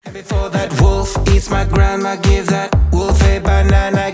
Before that wolf eats my grandma, give that wolf a banana.